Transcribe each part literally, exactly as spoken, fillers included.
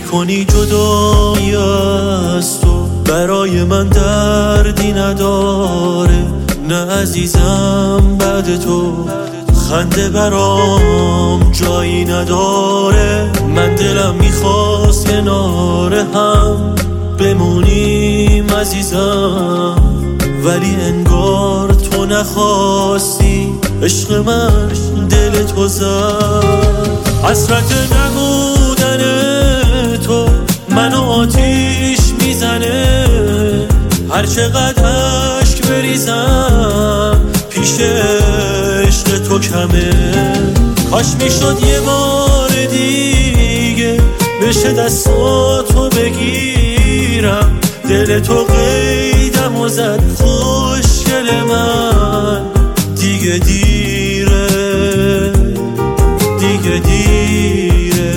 کنی جدایی از تو برای من دردی نداره، نه عزیزم بعد تو خنده برام جایی نداره. من دلم میخواست کنار هم بمونیم عزیزم، ولی انگار تو نخواستی، عشق من دل تو زد. حسرت نبودن تو منو آتیش میزنه، هر چقدر عشق بریزم پیش عشق تو کمه. کاش میشد یه بار دیگه بشه دستاتو بگیرم، دل تو قیدم و زد خوشگل من. دیگه دیره دیگه دیره.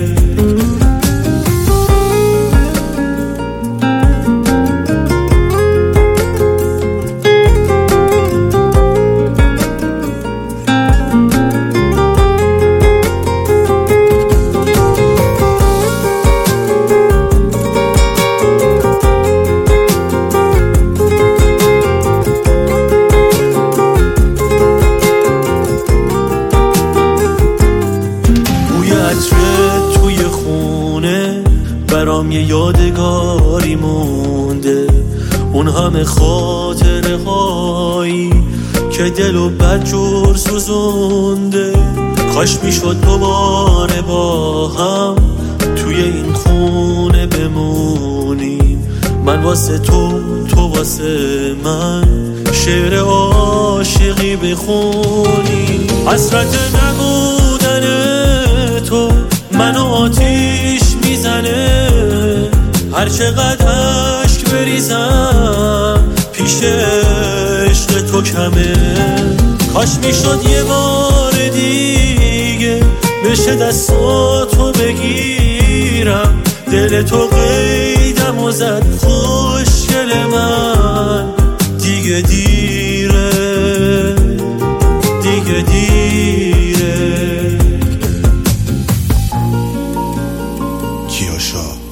توی خونه برام یه یادگاری مونده، اون همه خاطره هایی که دلو بدجور سوزونده. کاش میشد دوباره با هم توی این خونه بمونیم، من واسه تو تو واسه من شعر عاشقی بخونیم. حسرت نبودن تو منو آتیش میزنه، هر چقدر عشق بریزم پیش عشق تو کمه. کاش میشد یه بار دیگه بشه دستاتو بگیرم، دل تو قیدم و زد خوشگل من. دیگه دیره دیگه دیره. کیاشا